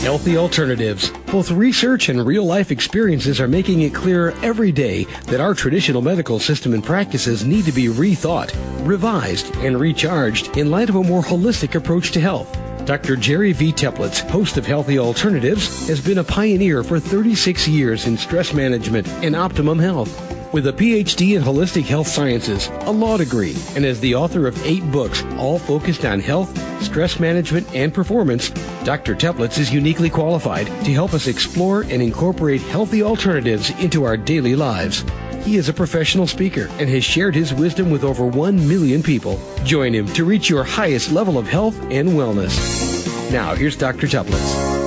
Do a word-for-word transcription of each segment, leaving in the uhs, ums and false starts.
Healthy alternatives. Both research and real-life experiences are making it clear every day that our traditional medical system and practices need to be rethought, revised, and recharged in light of a more holistic approach to health. Doctor Jerry V. Teplitz, host of Healthy Alternatives, has been a pioneer for thirty-six years in stress management and optimum health. With a P H D in holistic health sciences, a law degree, and as the author of eight books, all focused on health, stress management, and performance, Doctor Teplitz is uniquely qualified to help us explore and incorporate healthy alternatives into our daily lives. He is a professional speaker and has shared his wisdom with over one million people. Join him to reach your highest level of health and wellness. Now, here's Doctor Teplitz.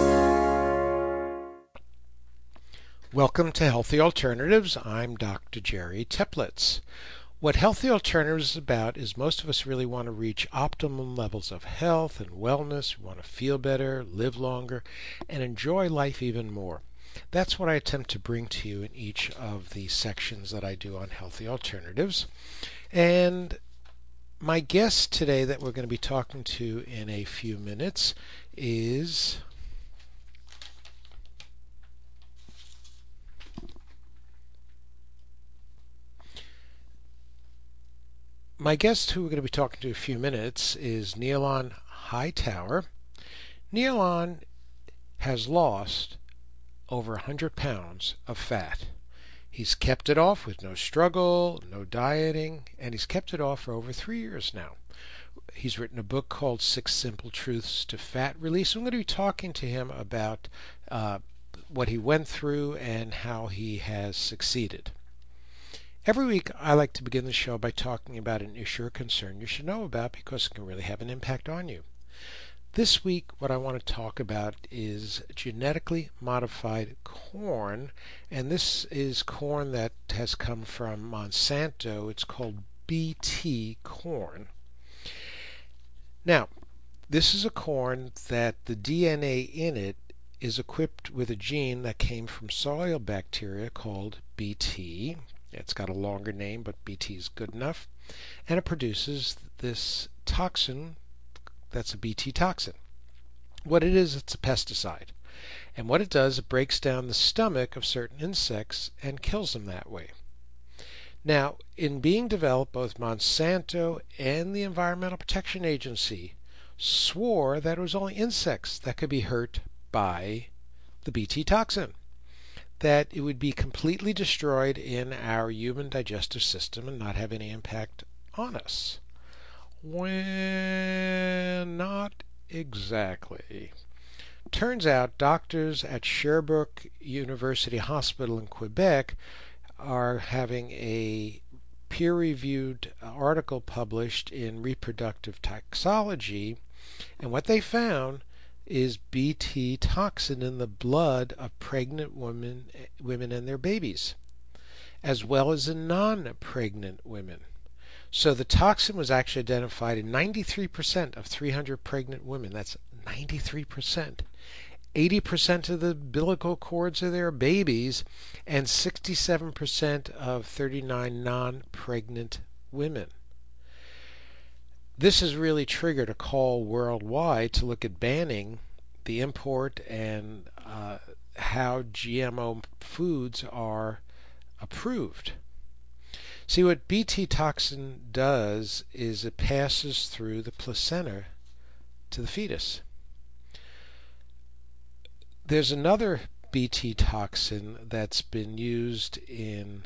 Welcome to Healthy Alternatives. I'm Doctor Jerry Teplitz. What Healthy Alternatives is about is most of us really want to reach optimum levels of health and wellness. We want to feel better, live longer, and enjoy life even more. That's what I attempt to bring to you in each of the sections that I do on Healthy Alternatives. And my guest today that we're going to be talking to in a few minutes is My guest, who we're going to be talking to in a few minutes, is Neilon Hightower. Neilon has lost over one hundred pounds of fat. He's kept it off with no struggle, no dieting, and he's kept it off for over three years now. He's written a book called Six Simple Truths to Fat Release. I'm going to be talking to him about uh, what he went through and how he has succeeded. Every week, I like to begin the show by talking about an issue or concern you should know about because it can really have an impact on you. This week, what I want to talk about is genetically modified corn, and this is corn that has come from Monsanto. It's called B T corn. Now, this is a corn that the D N A in it is equipped with a gene that came from soil bacteria called B T. It's got a longer name, but B T is good enough. And it produces this toxin that's a B T toxin. What it is, it's a pesticide. And what it does, it breaks down the stomach of certain insects and kills them that way. Now, in being developed, both Monsanto and the Environmental Protection Agency swore that it was only insects that could be hurt by the B T toxin, that it would be completely destroyed in our human digestive system and not have any impact on us. When not exactly. Turns out doctors at Sherbrooke University Hospital in Quebec are having a peer-reviewed article published in Reproductive Toxicology, and what they found is B T toxin in the blood of pregnant women, women and their babies, as well as in non-pregnant women. So the toxin was actually identified in ninety-three percent of three hundred pregnant women. That's ninety-three percent. eighty percent of the umbilical cords of their babies, and sixty-seven percent of thirty-nine non-pregnant women. This has really triggered a call worldwide to look at banning the import and uh, how G M O foods are approved. See, what B T toxin does is it passes through the placenta to the fetus. There's another B T toxin that's been used in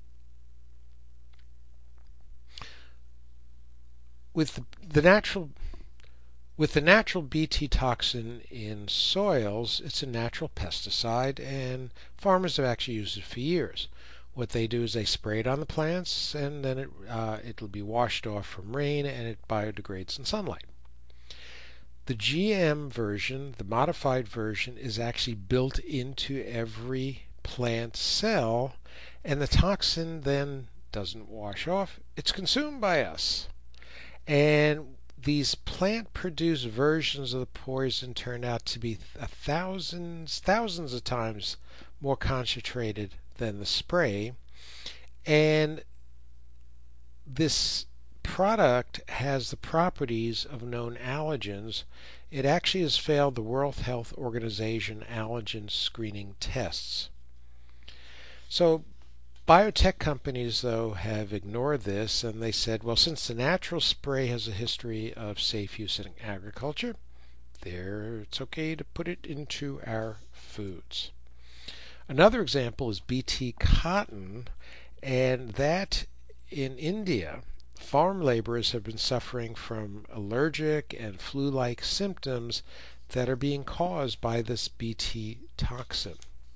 with the, the natural with the natural B T toxin in soils. It's a natural pesticide, and farmers have actually used it for years. What they do is they spray it on the plants, and then it uh, it'll be washed off from rain, and it biodegrades in sunlight. The G M version, the modified version, is actually built into every plant cell, and the toxin then doesn't wash off. It's consumed by us. And these plant-produced versions of the poison turn out to be a thousands, thousands of times more concentrated than the spray. And this product has the properties of known allergens. It actually has failed the World Health Organization allergen screening tests. So biotech companies, though, have ignored this, and they said, well, since the natural spray has a history of safe use in agriculture, there it's okay to put it into our foods. Another example is B T cotton, and that in India, farm laborers have been suffering from allergic and flu-like symptoms that are being caused by this B T toxin.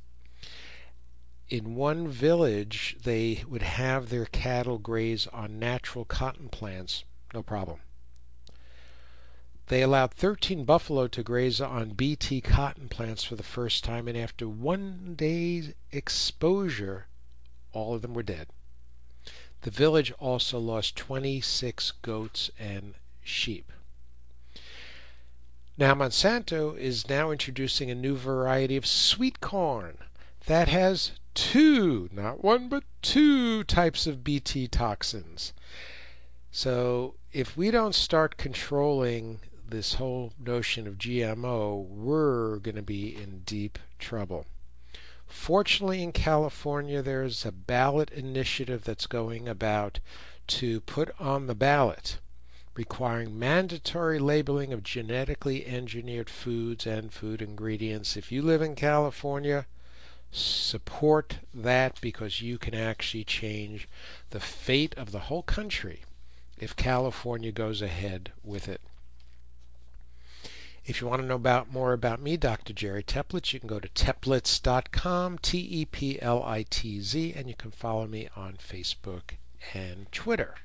In one village, they would have their cattle graze on natural cotton plants, no problem. They allowed thirteen buffalo to graze on B T cotton plants for the first time, and after one day's exposure, all of them were dead. The village also lost twenty-six goats and sheep. Now, Monsanto is now introducing a new variety of sweet corn that has two, not one, but two types of B T toxins. So if we don't start controlling this whole notion of G M O, we're going to be in deep trouble. Fortunately, in California, there's a ballot initiative that's going about to put on the ballot requiring mandatory labeling of genetically engineered foods and food ingredients. If you live in California, support that, because you can actually change the fate of the whole country if California goes ahead with it. If you want to know about more about me, Doctor Jerry Teplitz, you can go to teplitz dot com, T E P L I T Z, and you can follow me on Facebook and Twitter.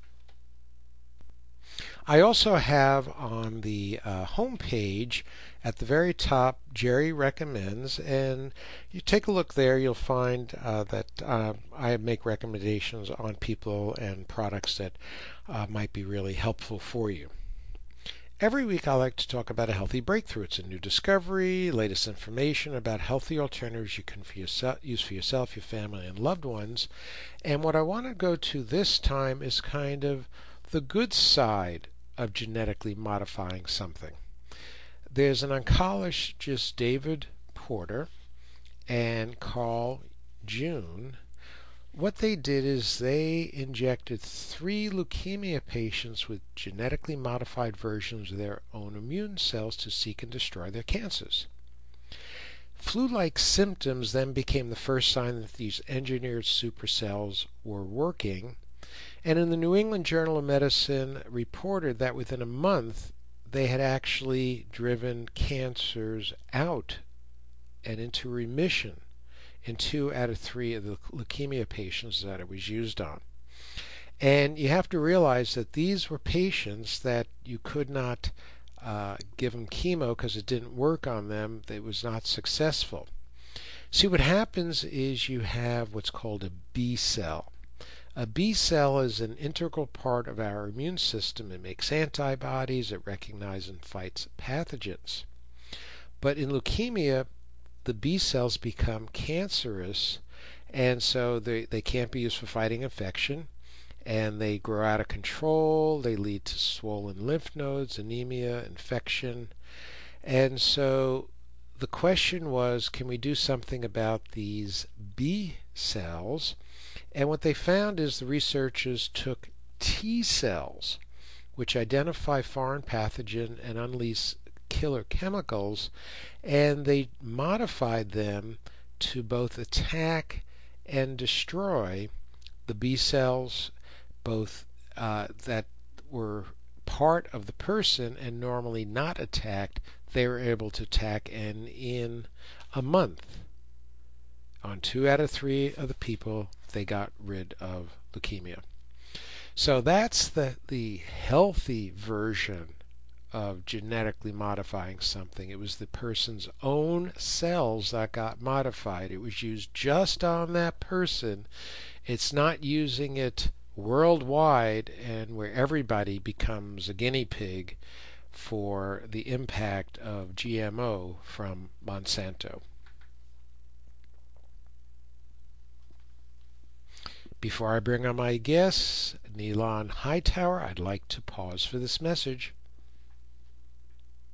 I also have on the uh, home page at the very top, Jerry Recommends, and you take a look there, you'll find uh, that uh, I make recommendations on people and products that uh, might be really helpful for you. Every week I like to talk about a healthy breakthrough. It's a new discovery, latest information about healthy alternatives you can for yourself, use for yourself, your family, and loved ones. And what I want to go to this time is kind of the good side of genetically modifying something. There's an oncologist, David Porter, and Carl June. What they did is they injected three leukemia patients with genetically modified versions of their own immune cells to seek and destroy their cancers. Flu-like symptoms then became the first sign that these engineered supercells were working, and in the New England Journal of Medicine reported that within a month they had actually driven cancers out and into remission in two out of three of the leukemia patients that it was used on. And you have to realize that these were patients that you could not uh, give them chemo because it didn't work on them. It was not successful. See, what happens is you have what's called a B cell. A B cell is an integral part of our immune system. It makes antibodies, it recognizes and fights pathogens. But in leukemia, the B cells become cancerous, and so they, they can't be used for fighting infection, and they grow out of control. They lead to swollen lymph nodes, anemia, infection. And so the question was, can we do something about these B cells? And what they found is the researchers took T cells, which identify foreign pathogen and unleash killer chemicals, and they modified them to both attack and destroy the B cells, both uh, that were part of the person and normally not attacked. They were able to attack, and in a month, on two out of three of the people, they got rid of leukemia. So that's the, the healthy version of genetically modifying something. It was the person's own cells that got modified. It was used just on that person. It's not using it worldwide and where everybody becomes a guinea pig for the impact of G M O from Monsanto. Before I bring on my guest, Neelan Hightower, I'd like to pause for this message.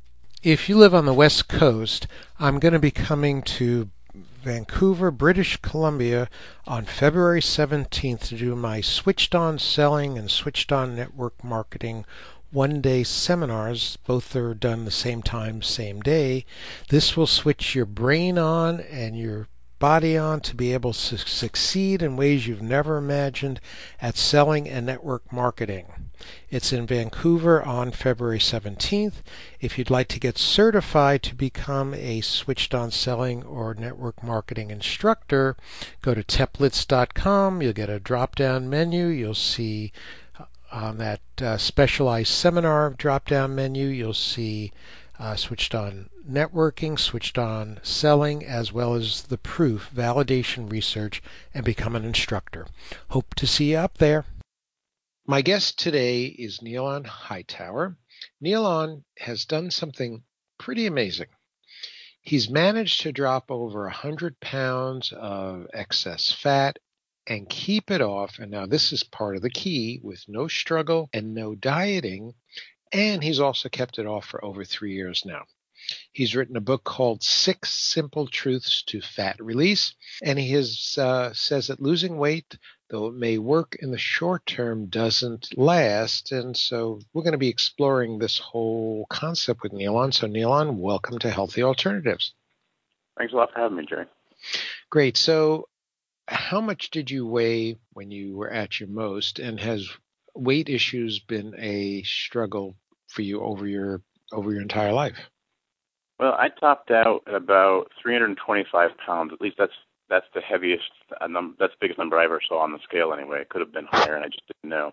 if you live on the West Coast, I'm going to be coming to Vancouver, British Columbia on February seventeenth to do my Switched On Selling and Switched On Network Marketing one-day seminars. Both are done the same time, same day. This will switch your brain on and your body on to be able to succeed in ways you've never imagined at selling and network marketing. It's in Vancouver on February seventeenth. If you'd like to get certified to become a Switched On Selling or Network Marketing instructor, go to templates dot com. You'll get a drop-down menu. You'll see on that uh, specialized seminar drop-down menu, you'll see uh, Switched On Networking, Switched On Selling, as well as the proof, validation research, and become an instructor. Hope to see you up there. My guest today is Neilon Hightower. Neilon has done something pretty amazing. He's managed to drop over one hundred pounds of excess fat and keep it off. And now this is part of the key, with no struggle and no dieting. And he's also kept it off for over three years now. He's written a book called Six Simple Truths to Fat Release, and he has, uh, says that losing weight, though it may work in the short term, doesn't last. And so we're going to be exploring this whole concept with Neilon. So Neilon, welcome to Healthy Alternatives. Thanks a lot for having me, Jerry. Great. So how much did you weigh when you were at your most, and has weight issues been a struggle for you over your over your entire life? Well, I topped out at about three hundred twenty-five pounds. At least that's that's the heaviest, uh, num- that's the biggest number I ever saw on the scale anyway. It could have been higher, and I just didn't know.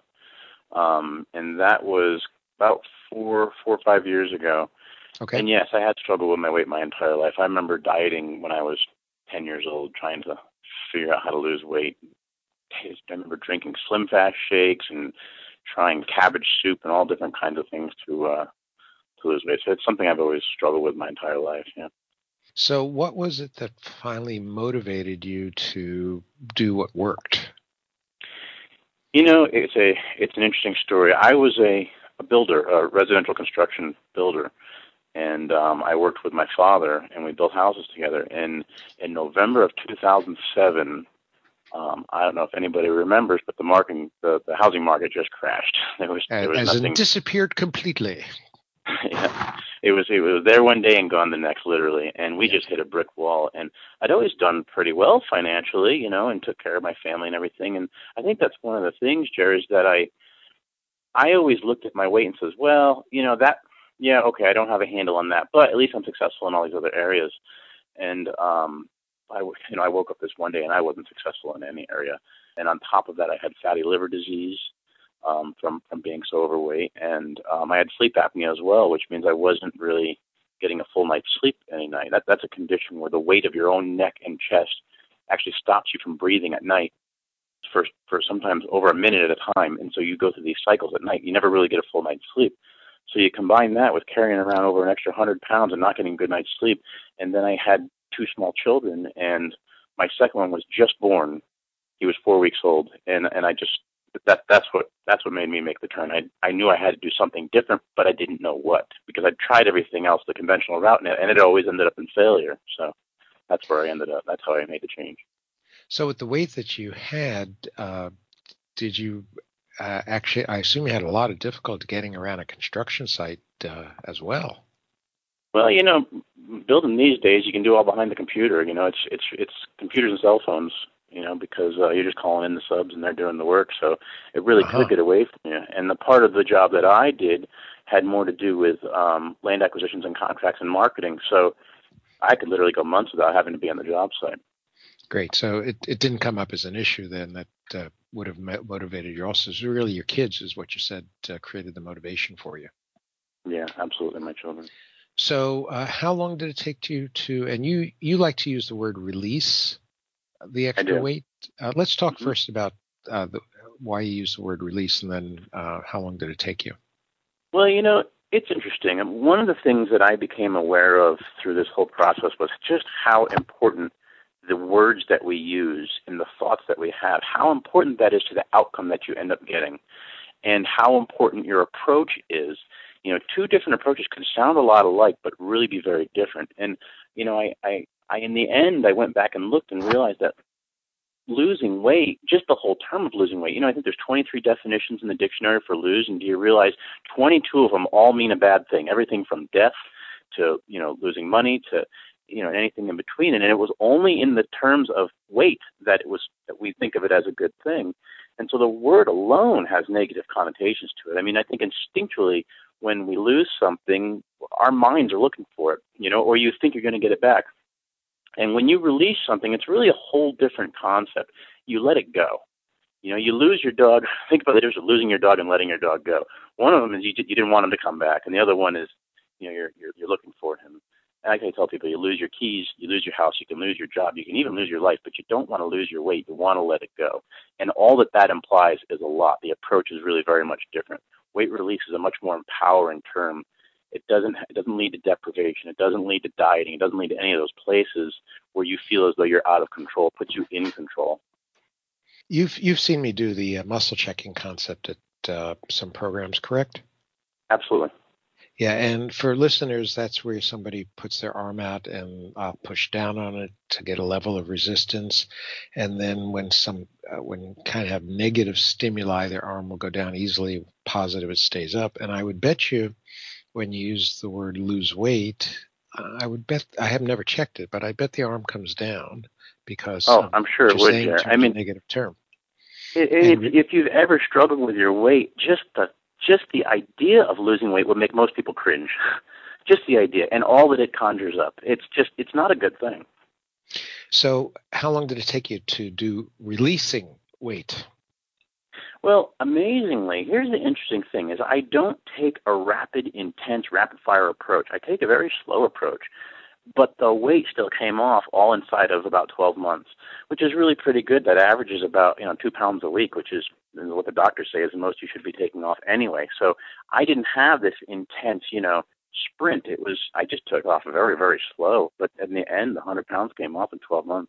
Um, and that was about four, four or five years ago. Okay. And yes, I had struggled with my weight my entire life. I remember dieting when I was ten years old, trying to figure out how to lose weight. I remember drinking Slim Fast shakes and trying cabbage soup and all different kinds of things to uh, to lose weight. So it's something I've always struggled with my entire life. Yeah. So what was it that finally motivated you to do what worked? You know, it's a it's an interesting story. I was a, a builder, a residential construction builder, and um, I worked with my father, and we built houses together. And in November of two thousand seven, um, I don't know if anybody remembers, but the market, the, the housing market just crashed. There was, there was As nothing. in disappeared completely. Yeah, it was it was there one day and gone the next, literally. And we just hit a brick wall. And I'd always done pretty well financially, you know, and took care of my family and everything. And I think that's one of the things, Jerry, is that I I always looked at my weight and says, well, you know, that, yeah, okay, I don't have a handle on that, but at least I'm successful in all these other areas. And um, I, you know, I woke up this one day and I wasn't successful in any area. And on top of that, I had fatty liver disease. Um, from, from being so overweight. And um, I had sleep apnea as well, which means I wasn't really getting a full night's sleep any night. That, that's a condition where the weight of your own neck and chest actually stops you from breathing at night for, for sometimes over a minute at a time. And so you go through these cycles at night. You never really get a full night's sleep. So you combine that with carrying around over an extra one hundred pounds and not getting a good night's sleep. And then I had two small children, and my second one was just born. He was four weeks old. And, and I just, That that's what that's what made me make the turn. I I knew I had to do something different, but I didn't know what, because I'd tried everything else, the conventional route, and it, and it always ended up in failure. So that's where I ended up. That's how I made the change. So with the weight that you had, uh, did you uh, actually? I assume you had a lot of difficulty getting around a construction site uh, as well. Well, you know, building these days, you can do all behind the computer. You know, it's it's it's computers and cell phones. You know, because uh, you're just calling in the subs and they're doing the work. So it really uh-huh. could get away from you. And the part of the job that I did had more to do with um, land acquisitions and contracts and marketing. So I could literally go months without having to be on the job site. Great. So it, it didn't come up as an issue then that uh, would have motivated you also. So really your kids is what you said uh, created the motivation for you. Yeah, absolutely. My children. So uh, how long did it take you to, and you, you like to use the word release the extra weight. Uh, let's talk mm-hmm. first about uh, the, why you use the word release, and then uh, how long did it take you? Well, you know, it's interesting. One of the things that I became aware of through this whole process was just how important the words that we use and the thoughts that we have, how important that is to the outcome that you end up getting, and how important your approach is You know, two different approaches can sound a lot alike, but really be very different. And, you know, I, I, I in the end, I went back and looked and realized that losing weight, just the whole term of losing weight, you know, I think there's twenty-three definitions in the dictionary for lose, and do you realize twenty-two of them all mean a bad thing? Everything from death to, you know, losing money to, you know, anything in between. And it was only in the terms of weight that it was, that we think of it as a good thing. And so the word alone has negative connotations to it. I mean, I think instinctually when we lose something, our minds are looking for it, you know, or you think you're going to get it back. And when you release something, it's really a whole different concept. You let it go. You know, you lose your dog. Think about the difference of losing your dog and letting your dog go. One of them is you, you didn't want him to come back, and the other one is, you know, you're, you're you're looking for him. And I can tell people, you lose your keys, you lose your house, you can lose your job, you can even lose your life, but you don't want to lose your weight. You want to let it go. And all that that implies is a lot. The approach is really very much different. Weight release is a much more empowering term. It doesn't it doesn't lead to deprivation. It doesn't lead to dieting. It doesn't lead to any of those places where you feel as though you're out of control. It puts you in control. You've you've seen me do the uh, muscle checking concept at uh, some programs, correct? Absolutely. Yeah, and for listeners, that's where somebody puts their arm out and uh, push down on it to get a level of resistance, and then when some uh, when kind of have negative stimuli, their arm will go down easily. Positive, it stays up. And I would bet you, when you use the word lose weight, uh, I would bet I have never checked it, but I bet the arm comes down because oh, I'm sure it would. Jared. I mean, negative term. It, if, if you've ever struggled with your weight, just the Just the idea of losing weight would make most people cringe. Just the idea and all that it conjures up. It's just, it's not a good thing. So how long did it take you to do releasing weight? Well, amazingly, here's the interesting thing is I don't take a rapid, intense, rapid fire approach. I take a very slow approach. But the weight still came off all inside of about twelve months, which is really pretty good. That averages about, you know, two pounds a week, which is what the doctors say is the most you should be taking off anyway. So I didn't have this intense, you know, sprint. It was, I just took off very, very slow. But in the end, the one hundred pounds came off in twelve months.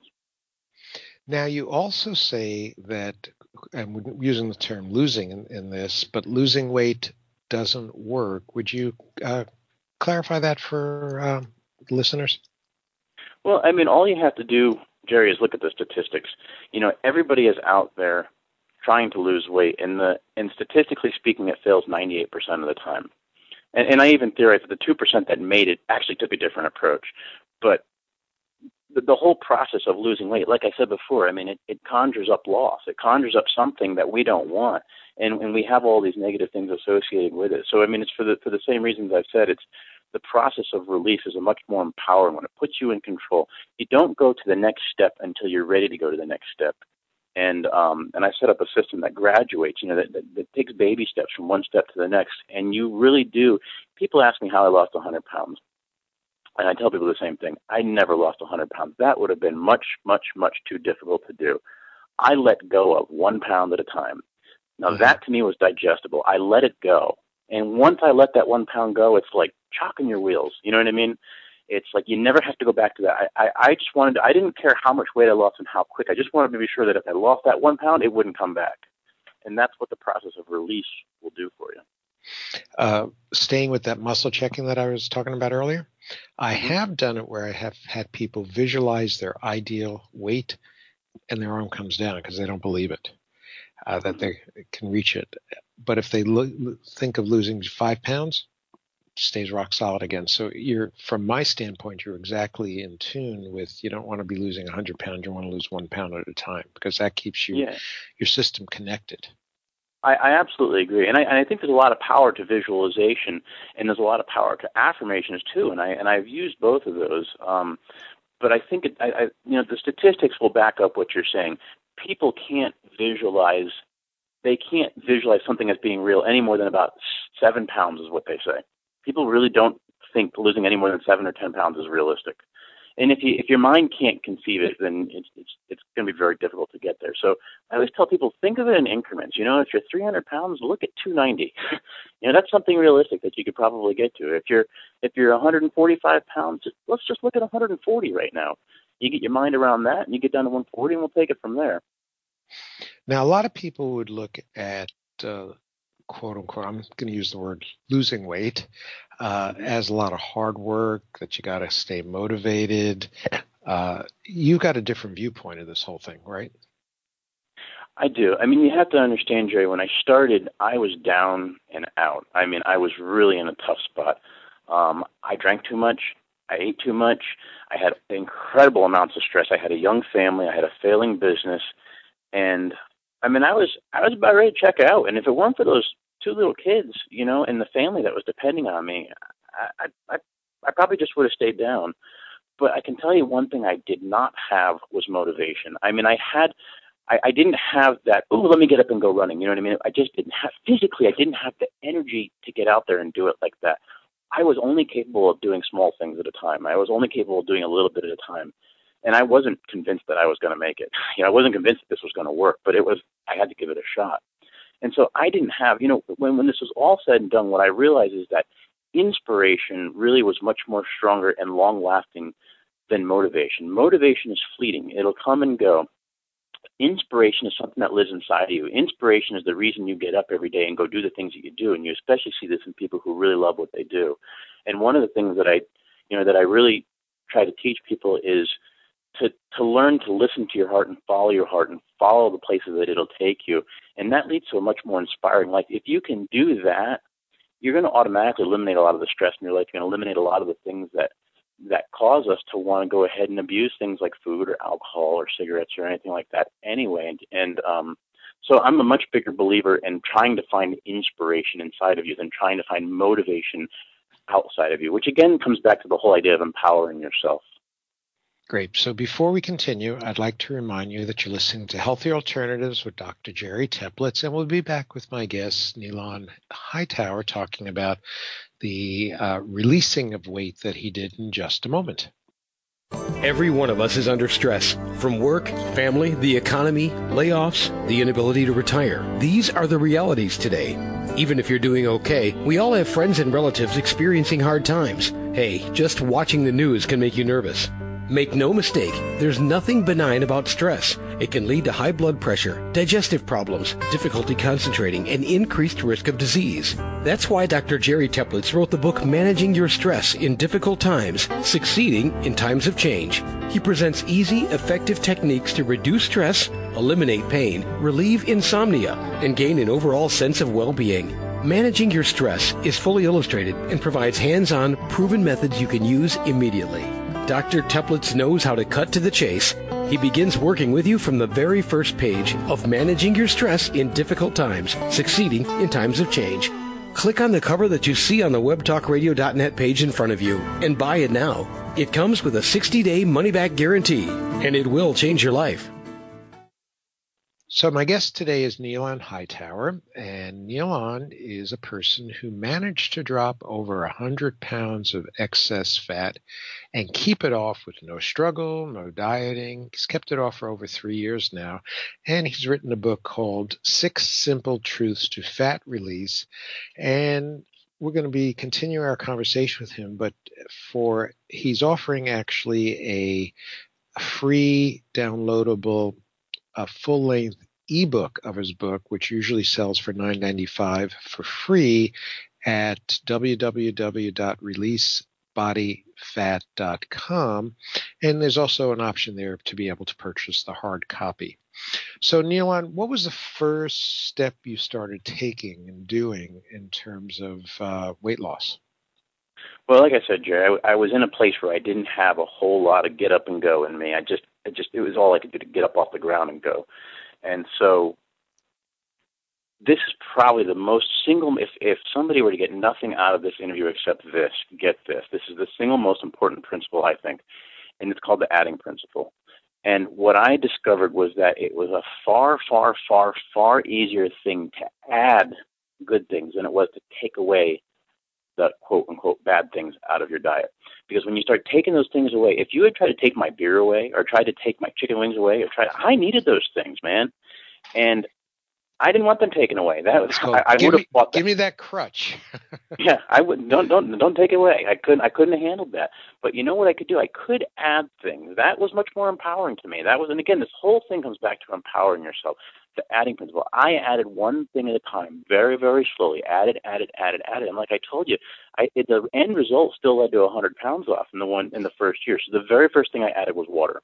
Now, you also say that, and we're using the term losing in, in this, but losing weight doesn't work. Would you uh, clarify that for um, listeners? Well, I mean, all you have to do, Jerry, is look at the statistics. You know, everybody is out there trying to lose weight, and the and statistically speaking, it fails ninety-eight percent of the time. And, and I even theorize that the two percent that made it actually took a different approach. But the, the whole process of losing weight, like I said before, I mean, it, it conjures up loss. It conjures up something that we don't want, and, and we have all these negative things associated with it. So, I mean, it's for the for the same reasons I've said. It's the process of release is a much more empowering one. It puts you in control. You don't go to the next step until you're ready to go to the next step. And um, and I set up a system that graduates, you know, that, that, that takes baby steps from one step to the next. And you really do. People ask me how I lost one hundred pounds. And I tell people the same thing. I never lost one hundred pounds. That would have been much, much, much too difficult to do. I let go of one pound at a time. Now, mm-hmm. that to me was digestible. I let it go. And once I let that one pound go, it's like chalking your wheels. You know what I mean? It's like you never have to go back to that. I, I, I just wanted to, I didn't care how much weight I lost and how quick. I just wanted to be sure that if I lost that one pound, it wouldn't come back. And that's what the process of release will do for you. Uh, staying with that muscle checking that I was talking about earlier, I have done it where I have had people visualize their ideal weight and their arm comes down because they don't believe it, uh, that they can reach it. But if they lo- think of losing five pounds, it stays rock solid again. So you're, from my standpoint, you're exactly in tune with, you don't want to be losing one hundred pounds. You want to lose one pound at a time because that keeps you, yeah. your system connected. I, I absolutely agree, and I, and I think there's a lot of power to visualization, and there's a lot of power to affirmations too. And I and I've used both of those, um, but I think it, I, I, you know, the statistics will back up what you're saying. People can't visualize; they can't visualize something as being real any more than about seven pounds, is what they say. People really don't think losing any more than seven or ten pounds is realistic. And if you if your mind can't conceive it, then it's it's it's going to be very difficult to get there. So I always tell people, think of it in increments. You know, if you're three hundred pounds, look at two ninety. You know, that's something realistic that you could probably get to. If you're if you're one hundred forty-five pounds, just, let's just look at one hundred forty right now. You get your mind around that, and you get down to one forty, and we'll take it from there. Now, a lot of people would look at uh, quote unquote, I'm going to use the word losing weight, uh, as a lot of hard work, that you got to stay motivated. Uh, you got a different viewpoint of this whole thing, right? I do. I mean, you have to understand, Jerry, when I started, I was down and out. I mean, I was really in a tough spot. Um, I drank too much. I ate too much. I had incredible amounts of stress. I had a young family. I had a failing business. And, I mean, I was I was about ready to check out. And if it weren't for those two little kids, you know, and the family that was depending on me, I, I, I probably just would have stayed down. But I can tell you one thing I did not have was motivation. I mean, I had... I, I didn't have that, oh, let me get up and go running. You know what I mean? I just didn't have, physically, I didn't have the energy to get out there and do it like that. I was only capable of doing small things at a time. I was only capable of doing a little bit at a time. And I wasn't convinced that I was going to make it. You know, I wasn't convinced that this was going to work, but it was, I had to give it a shot. And so I didn't have, you know, when, when this was all said and done, what I realized is that inspiration really was much more stronger and long-lasting than motivation. Motivation is fleeting. It'll come and go. Inspiration is something that lives inside of you. Inspiration is the reason you get up every day and go do the things that you do. And you especially see this in people who really love what they do. And one of the things that I, you know, that I really try to teach people is to, to learn to listen to your heart and follow your heart and follow the places that it'll take you. And that leads to a much more inspiring life. If you can do that, you're going to automatically eliminate a lot of the stress in your life. You're going to eliminate a lot of the things that that cause us to want to go ahead and abuse things like food or alcohol or cigarettes or anything like that anyway. And, and um, so I'm a much bigger believer in trying to find inspiration inside of you than trying to find motivation outside of you, which again comes back to the whole idea of empowering yourself. Great. So before we continue, I'd like to remind you that you're listening to Healthy Alternatives with Doctor Jerry Teplitz, and we'll be back with my guest, Neilon Hightower, talking about the uh, releasing of weight that he did in just a moment. Every one of us is under stress from work, family, the economy, layoffs, the inability to retire. These are the realities today. Even if you're doing okay, we all have friends and relatives experiencing hard times. Hey, just watching the news can make you nervous. Make no mistake, there's nothing benign about stress. It can lead to high blood pressure, digestive problems, difficulty concentrating, and increased risk of disease. That's why Doctor Jerry Teplitz wrote the book Managing Your Stress in Difficult Times, Succeeding in Times of Change. He presents easy, effective techniques to reduce stress, eliminate pain, relieve insomnia, and gain an overall sense of well-being. Managing Your Stress is fully illustrated and provides hands-on, proven methods you can use immediately. Doctor Teplitz knows how to cut to the chase. He begins working with you from the very first page of Managing Your Stress in Difficult Times, Succeeding in Times of Change. Click on the cover that you see on the web talk radio dot net page in front of you and buy it now. It comes with a sixty-day money-back guarantee, and it will change your life. So my guest today is Neilon Hightower, and Neilon is a person who managed to drop over one hundred pounds of excess fat and keep it off with no struggle, no dieting. He's kept it off for over three years now, and he's written a book called Six Simple Truths to Fat Release, and we're going to be continuing our conversation with him, but for he's offering actually a free downloadable a full-length ebook of his book, which usually sells for nine ninety-five for free at w w w dot release body fat dot com. And there's also an option there to be able to purchase the hard copy. So, Neilon, what was the first step you started taking and doing in terms of uh, weight loss? Well, like I said, Jerry, I, I was in a place where I didn't have a whole lot of get up and go in me. I just, it just, it was all I could do to get up off the ground and go. And so this is probably the most single, if, if somebody were to get nothing out of this interview except this, get this. This is the single most important principle, I think, and it's called the adding principle. And what I discovered was that it was a far, far, far, far easier thing to add good things than it was to take away the quote-unquote bad things out of your diet. Because when you start taking those things away, if you had tried to take my beer away or tried to take my chicken wings away, or tried, I needed those things, man. And I didn't want them taken away. That was called, I, I give would have me, fought that. Give me that crutch. Yeah, I would don't don't don't take it away. I couldn't I couldn't have handled that. But you know what I could do? I could add things. That was much more empowering to me. That was, and again, this whole thing comes back to empowering yourself. The adding principle. I added one thing at a time, very very slowly. Added, added, added, added. And like I told you, I it, the end result still led to a hundred pounds off in the one in the first year. So the very first thing I added was water.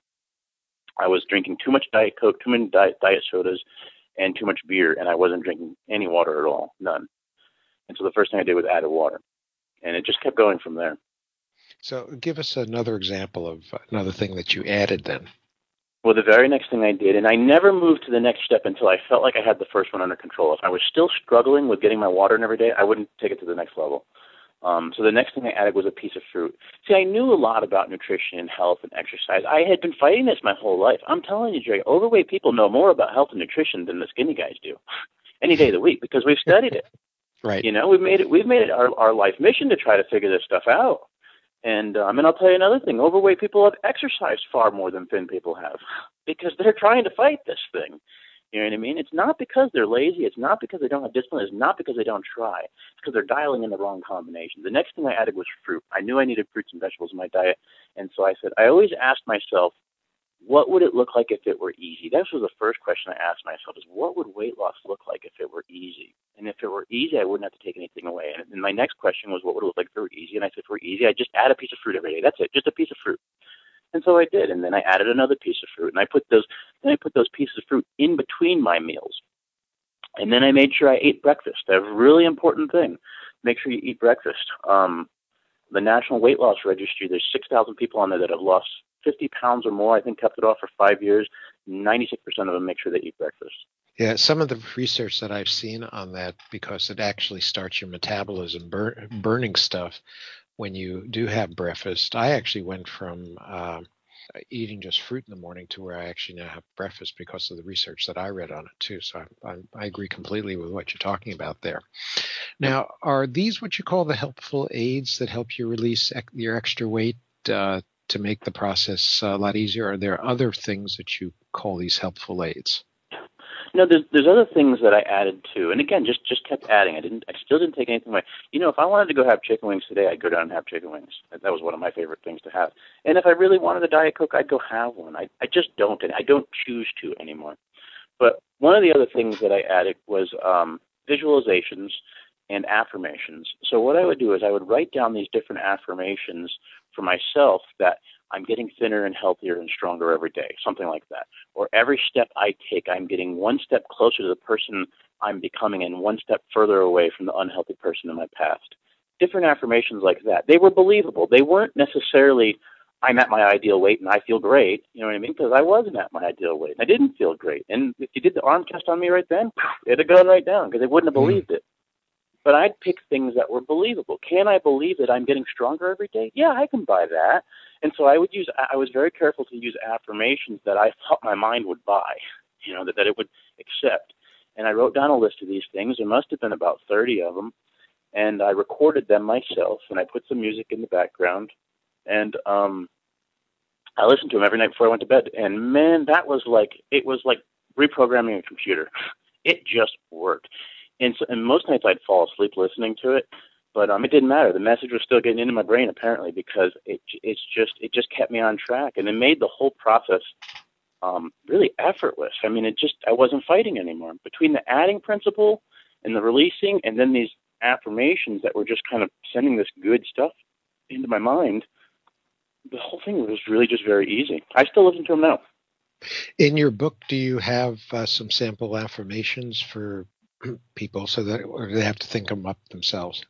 I was drinking too much Diet Coke, too many diet diet sodas, and too much beer, and I wasn't drinking any water at all, none. And so the first thing I did was added water, and it just kept going from there. So give us another example of another thing that you added then. Well, the very next thing I did, and I never moved to the next step until I felt like I had the first one under control. If I was still struggling with getting my water in every day, I wouldn't take it to the next level. Um, so the next thing I added was a piece of fruit. See, I knew a lot about nutrition and health and exercise. I had been fighting this my whole life. I'm telling you, Jerry, overweight people know more about health and nutrition than the skinny guys do any day of the week because we've studied it. Right. You know, we've made it. We've made it our, our life mission to try to figure this stuff out. And um, and I'll tell you another thing: overweight people have exercised far more than thin people have because they're trying to fight this thing. You know what I mean? It's not because they're lazy. It's not because they don't have discipline. It's not because they don't try. It's because they're dialing in the wrong combination. The next thing I added was fruit. I knew I needed fruits and vegetables in my diet, and so I said I always asked myself, what would it look like if it were easy? That was the first question I asked myself: is what would weight loss look like if it were easy? And if it were easy, I wouldn't have to take anything away. And, and my next question was, what would it look like if it were easy? And I said, if it were easy, I'd just add a piece of fruit every day. That's it, just a piece of fruit. And so I did, and then I added another piece of fruit, and I put those then I put those pieces of fruit in between my meals. And then I made sure I ate breakfast. That's a really important thing. Make sure you eat breakfast. Um, the National Weight Loss Registry, there's six thousand people on there that have lost fifty pounds or more. I think kept it off for five years. ninety-six percent of them make sure they eat breakfast. Yeah, some of the research that I've seen on that, because it actually starts your metabolism bur- burning stuff when you do have breakfast. I actually went from uh, eating just fruit in the morning to where I actually now have breakfast because of the research that I read on it too. So I, I, I agree completely with what you're talking about there. Now, are these what you call the helpful aids that help you release ec- your extra weight uh, to make the process a lot easier? Or are there other things that you call these helpful aids? No, there's there's other things that I added too, and again, just just kept adding. I didn't, I still didn't take anything away. You know, if I wanted to go have chicken wings today, I'd go down and have chicken wings. That, that was one of my favorite things to have. And if I really wanted a Diet Coke, I'd go have one. I I just don't, and I don't choose to anymore. But one of the other things that I added was um, visualizations and affirmations. So what I would do is I would write down these different affirmations for myself that I'm getting thinner and healthier and stronger every day, something like that. Or every step I take, I'm getting one step closer to the person I'm becoming and one step further away from the unhealthy person in my past. Different affirmations like that. They were believable. They weren't necessarily, I'm at my ideal weight and I feel great. You know what I mean? Because I wasn't at my ideal weight. I didn't feel great. And if you did the arm test on me right then, it'd have gone right down because they wouldn't have believed it. But I'd pick things that were believable. Can I believe that I'm getting stronger every day? Yeah, I can buy that. And so I would use, I was very careful to use affirmations that I thought my mind would buy, you know, that, that it would accept. And I wrote down a list of these things. There must have been about thirty of them. And I recorded them myself, and I put some music in the background. And um, I listened to them every night before I went to bed. And, man, that was like, it was like reprogramming a computer. It just worked. And, so, and most nights I'd fall asleep listening to it. But um, it didn't matter. The message was still getting into my brain, apparently, because it it's just it just kept me on track, and it made the whole process um, really effortless. I mean, it just I wasn't fighting anymore. Between the adding principle and the releasing, and then these affirmations that were just kind of sending this good stuff into my mind, the whole thing was really just very easy. I still listen to them now. In your book, do you have uh, some sample affirmations for people, so that or do they have to think them up themselves?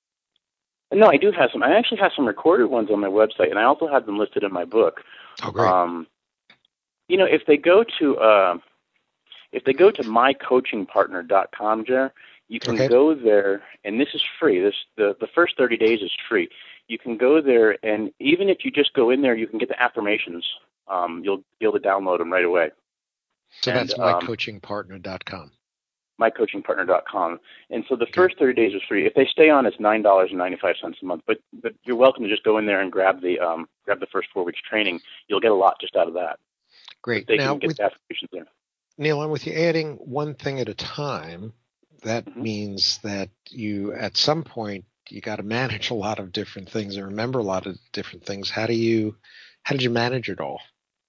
No, I do have some. I actually have some recorded ones on my website, and I also have them listed in my book. Oh, great. Um, you know, if they go to uh, if they go to my coaching partner dot com, Jer, you can okay. go there, and this is free. This the the first thirty days is free. You can go there, and even if you just go in there, you can get the affirmations. Um, you'll be able to download them right away. So and, that's my coaching partner dot com. my coaching partner dot com. And so the first thirty days is free. If they stay on, it's nine dollars and ninety-five cents a month. But but you're welcome to just go in there and grab the um, grab the first four weeks training. You'll get a lot just out of that. Great. They now, can get with, the affirmations there. Neil, I'm with you. Adding one thing at a time, that Mm-hmm. means that you, at some point, you got to manage a lot of different things and remember a lot of different things. How do you, how did you manage it all?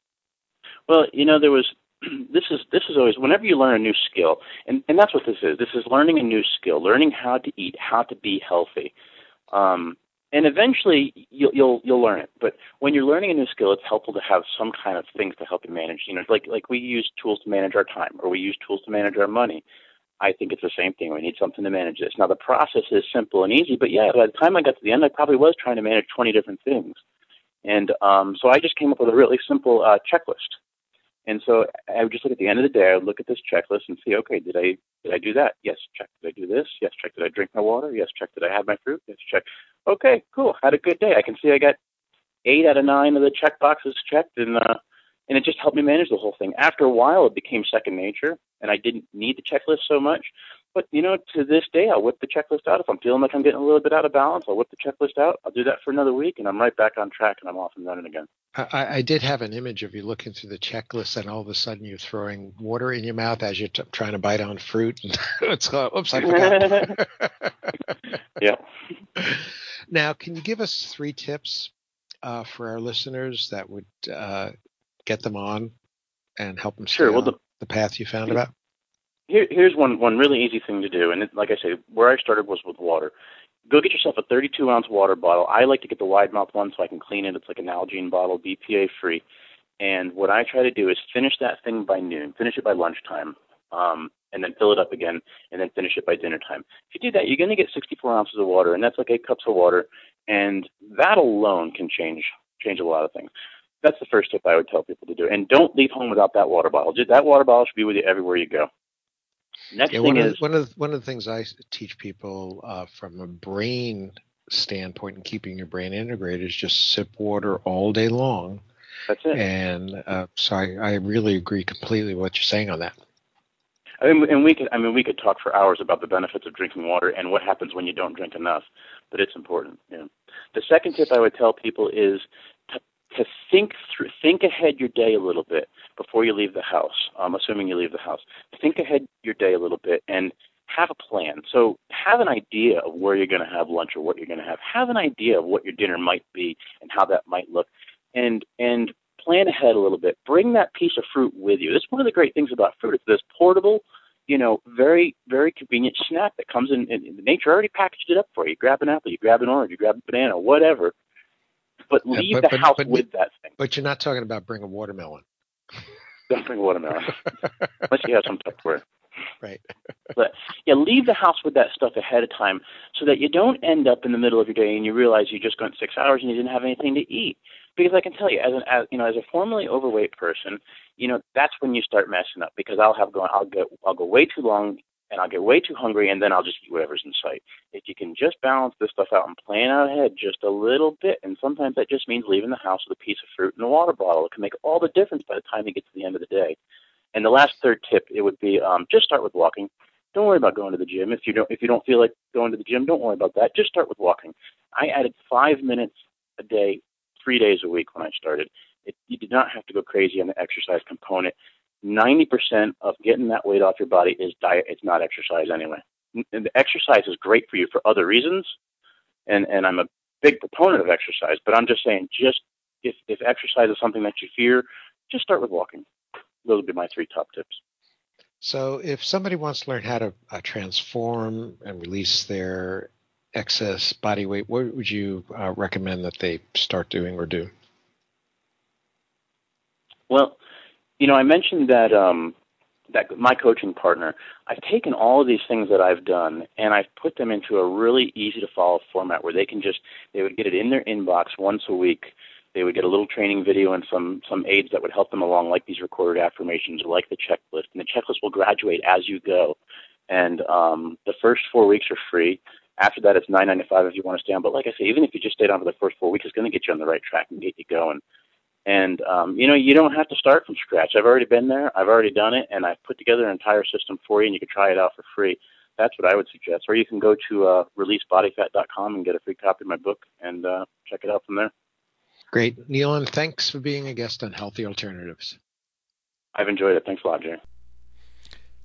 Well, you know, there was this is this is always whenever you learn a new skill, and and that's what this is. This is learning a new skill, learning how to eat, how to be healthy, um, and eventually you'll you'll you'll learn it. But when you're learning a new skill, it's helpful to have some kind of things to help you manage. You know, like like we use tools to manage our time, or we use tools to manage our money. I think it's the same thing. We need something to manage this. Now the process is simple and easy, but yeah, by the time I got to the end, I probably was trying to manage twenty different things, and um, so I just came up with a really simple uh, checklist. And so I would just look at the end of the day, I would look at this checklist and see, okay, did I did I do that? Yes, check. Did I do this? Yes, check. Did I drink my water? Yes, check. Did I have my fruit? Yes, check. Okay, cool. Had a good day. I can see I got eight out of nine of the check boxes checked, and uh, and it just helped me manage the whole thing. After a while, it became second nature, and I didn't need the checklist so much. But, you know, to this day, I'll whip the checklist out. If I'm feeling like I'm getting a little bit out of balance, I'll whip the checklist out. I'll do that for another week, and I'm right back on track, and I'm off and running again. I, I did have an image of you looking through the checklist, and all of a sudden you're throwing water in your mouth as you're t- trying to bite on fruit. And it's uh, oops, I forgot. Yeah. Now, can you give us three tips uh, for our listeners that would uh, get them on and help them stay Sure. Well, on the, the path you found about? Here, here's one, one really easy thing to do. And it, like I say, where I started was with water. Go get yourself a thirty-two ounce water bottle. I like to get the wide mouth one so I can clean it. It's like an Nalgene bottle, B P A free. And what I try to do is finish that thing by noon, finish it by lunchtime, um, and then fill it up again, and then finish it by dinner time. If you do that, you're going to get sixty-four ounces of water, and that's like eight cups of water. And that alone can change change a lot of things. That's the first tip I would tell people to do. And don't leave home without that water bottle. Just, that water bottle should be with you everywhere you go. Next Yeah, thing one is of, one of the, one of the things I teach people uh, from a brain standpoint and keeping your brain integrated is just sip water all day long. that's it. And uh, so I, I really agree completely with what you're saying on that. I mean, and we could, I mean, we could talk for hours about the benefits of drinking water and what happens when you don't drink enough, but it's important. Yeah. The second tip I would tell people is to, to think through, think ahead your day a little bit before you leave the house. Um, assuming you leave the house, think ahead your day a little bit and have a plan. So have an idea of where you're going to have lunch or what you're going to have. Have an idea of what your dinner might be and how that might look, and and plan ahead a little bit. Bring that piece of fruit with you. That's one of the great things about fruit. It's this portable, you know, very, very convenient snack that comes in, in, in nature already packaged it up for you. You grab an apple, you grab an orange, you grab a banana, whatever. But leave yeah, but, the but, house but, with that thing. But you're not talking about bring a watermelon. Don't bring watermelon. Unless you have some Tupperware. Right. But yeah, leave the house with that stuff ahead of time so that you don't end up in the middle of your day and you realize you just spent six hours and you didn't have anything to eat. Because I can tell you, as an as, you know, as a formerly overweight person, you know, that's when you start messing up. Because I'll have going, I'll get, I'll go way too long, and I'll get way too hungry, and then I'll just eat whatever's in sight. If you can just balance this stuff out and plan out ahead just a little bit, and sometimes that just means leaving the house with a piece of fruit and a water bottle. It can make all the difference by the time you get to the end of the day. And the last third tip, it would be um, just start with walking. Don't worry about going to the gym. If you don't, if you don't feel like going to the gym, don't worry about that. Just start with walking. I added five minutes a day, three days a week when I started. It, you did not have to go crazy on the exercise component. ninety percent of getting that weight off your body is diet. It's not exercise anyway. And the exercise is great for you for other reasons, and, and I'm a big proponent of exercise, but I'm just saying, just if, if exercise is something that you fear, just start with walking. Those would be my three top tips. So if somebody wants to learn how to uh, transform and release their excess body weight, what would you uh, recommend that they start doing or do? Well, you know, I mentioned that um, that my coaching partner, I've taken all of these things that I've done and I've put them into a really easy to follow format where they can just, they would get it in their inbox once a week. They would get a little training video and some, some aids that would help them along, like these recorded affirmations, like the checklist. And the checklist will graduate as you go. And um, the first four weeks are free. After that, it's nine ninety-five if you want to stay on. But like I say, even if you just stayed on for the first four weeks, it's going to get you on the right track and get you going. And, um, you know, you don't have to start from scratch. I've already been there. I've already done it. And I've put together an entire system for you, and you can try it out for free. That's what I would suggest. Or you can go to uh, release body fat dot com and get a free copy of my book and uh, check it out from there. Great. Neil, thanks for being a guest on Healthy Alternatives. I've enjoyed it. Thanks a lot, Jerry.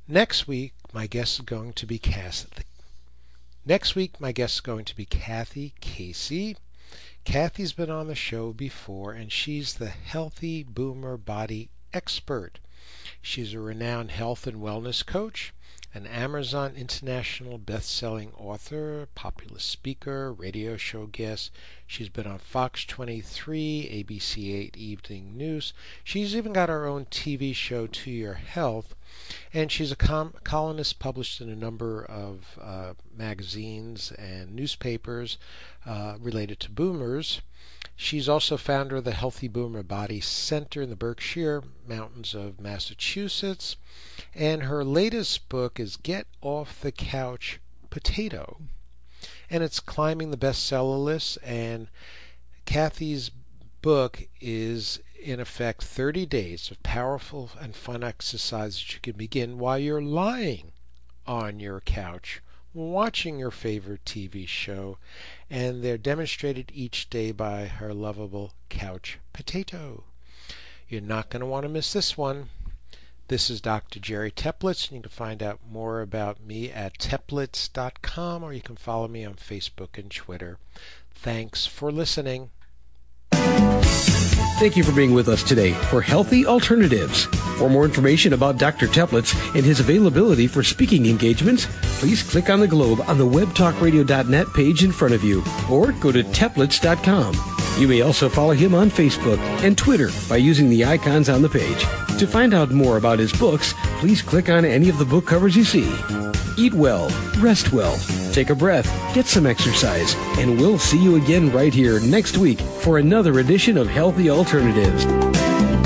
Next week, my guest is going to be Kathy. Next week, my guest is going to be Kathy Casey. Kathy's been on the show before, and she's the healthy boomer body expert. She's a renowned health and wellness coach, an Amazon International best-selling author, popular speaker, radio show guest. She's been on Fox twenty-three, A B C eight Evening News. She's even got her own T V show, To Your Health. And she's a com- columnist published in a number of uh, magazines and newspapers uh, related to boomers. She's also founder of the Healthy Boomer Body Center in the Berkshire Mountains of Massachusetts. And her latest book is Get Off the Couch Potato. And it's climbing the bestseller list. And Kathy's book is, in effect, thirty days of powerful and fun exercises you can begin while you're lying on your couch, watching your favorite T V show, and they're demonstrated each day by her lovable couch potato. You're not going to want to miss this one. This is Doctor Jerry Teplitz, and you can find out more about me at teplitz dot com, or you can follow me on Facebook and Twitter. Thanks for listening. Thank you for being with us today for Healthy Alternatives. For more information about Doctor Teplitz and his availability for speaking engagements, please click on the globe on the web talk radio dot net page in front of you, or go to teplitz dot com. You may also follow him on Facebook and Twitter by using the icons on the page. To find out more about his books, please click on any of the book covers you see. Eat well, rest well, take a breath, get some exercise, and we'll see you again right here next week for another edition of Healthy Alternatives.